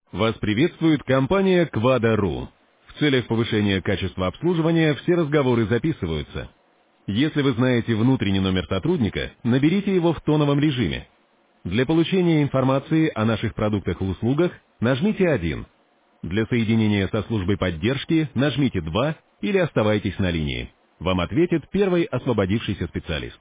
Вас приветствует компания Quada.ru. В целях повышения качества обслуживания все разговоры записываются. Если вы знаете внутренний номер сотрудника, наберите его в тоновом режиме. Для получения информации о наших продуктах и услугах нажмите 1. Для соединения со службой поддержки нажмите 2 или оставайтесь на линии. Вам ответит первый освободившийся специалист.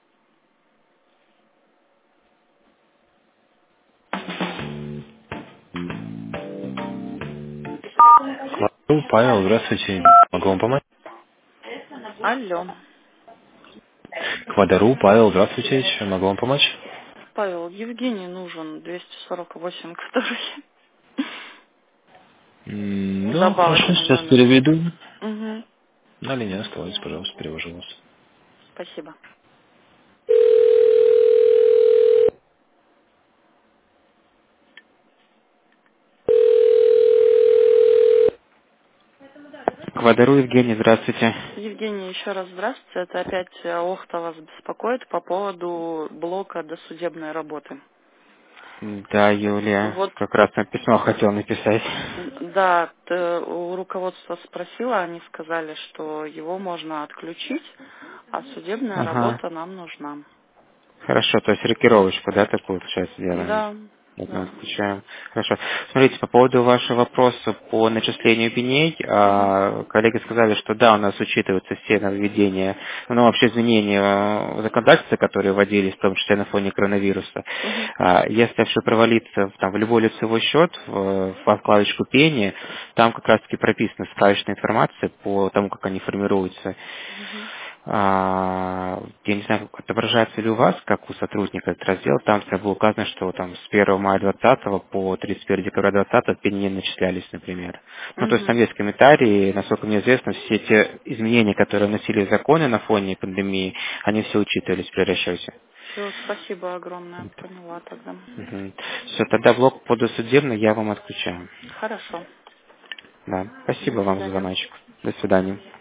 Павел, здравствуйте. Могу вам помочь? Алло. Квадару, Павел, здравствуйте. Чем могу вам помочь? Павел, Евгений нужен, 248, который. Ну, хорошо, Добавочный сейчас номер. переведу. Угу. На линии оставайтесь, пожалуйста, перевожу вас. Спасибо. Квадару, Евгений, здравствуйте. Евгений, еще раз здравствуйте. Это опять Охта вас беспокоит по поводу блока досудебной работы. Да, Юлия, Вот, как раз на письмо хотел написать. да, у руководства спросила, они сказали, что его можно отключить, а судебная Ага. работа нам нужна. Хорошо, то есть рокировочку, да, такую сейчас делаем? Да, Вот мы да. отключаем. Хорошо. Смотрите, по поводу вашего вопроса по начислению пеней, коллеги сказали, что да, у нас учитываются все нововведения, ну, вообще изменения в законодательстве, которые вводились, в том числе на фоне коронавируса. Угу, Если все провалиться в любой лицевой счет, в вкладочку пени, там как раз-таки прописана справочная информация по тому, как они формируются. угу. Я не знаю, как отображается ли у вас, как у сотрудника этот раздел, там было указано, что там с 1 мая 2020 по 31 декабря 2020 пени не начислялись, например. Ну, то есть там Угу. есть комментарии, насколько мне известно, все те изменения, которые вносили в законы на фоне пандемии, они все учитывались при расчете. Все, спасибо огромное, поняла тогда. Все, тогда блок по досудебный я вам отключаю. Хорошо. Да. До Спасибо вам за свидания. звоночек. До свидания.